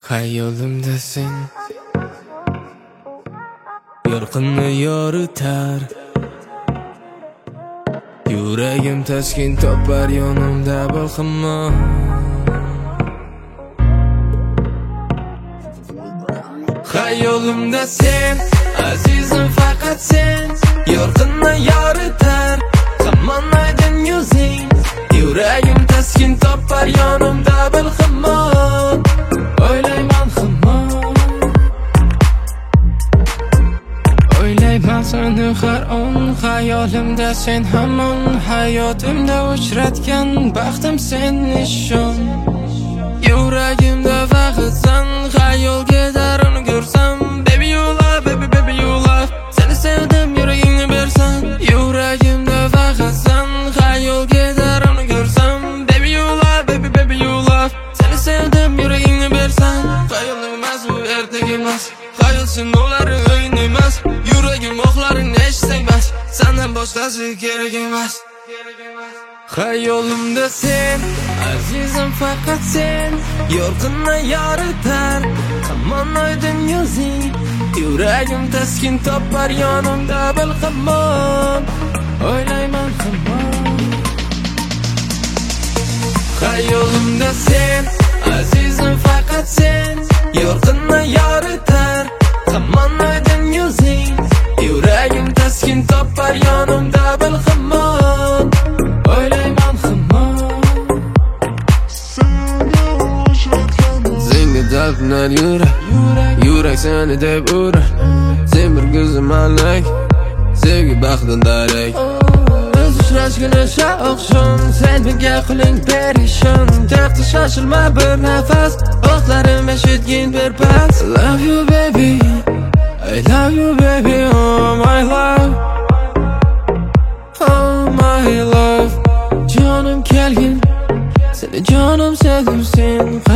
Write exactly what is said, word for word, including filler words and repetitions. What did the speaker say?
Hayolimda sen yorqinni yoritar, yuragim taskin topar yonimda balqimon. Hayolimda sen azizim, faqat sen yorqinni yoritar, hamon aydin yuzing, yuragim taskin topar yonimda balqimon. O'ylayman hamon, o'ylayman seni har on, hayolimda sen hamon, hayotimda uchratgan baxtim sen nishon. Yuragimda faqat sen, xayol ketar uni ko'rsam. Baby you love, baby baby you love, seni sevdim yuragingni bersan. Yuragimda faqat sen, xayol ketar uni ko'rsam. Baby you love, baby baby you love, seni sevdim yuragingni bersan. Xayol emas bu ertak emas, xayol sen ularning o'yini emas. Yuragim o'qlaringni eshitsang bas, sendan boshqasi kerak emas. Hayolimda sen azizim, faqat sen yorqinni yoritar, hamon oydin yuzing, yuragim taskin topar yonimda balqimon. O'ylayman hamon, hayolimda sen azizim, faqat sen yorqinni yoritar, hamon oydin yuzing, yuragim taskin topar yonimda balqimon. O'ylayman hamon, senga talpinar yurak, yurak seni deb urar. Sen bir ko'zim malak, sevgi baxtdan darak. Biz uchrashgani oqshom, sen menga qiling perishon. Taqdi shoshilma bir nafas, o'qlarim eshitgin bir pas. Love you baby, I love you baby, oh my love, oh my love. Canım kelgin, seni canım sevdim sen.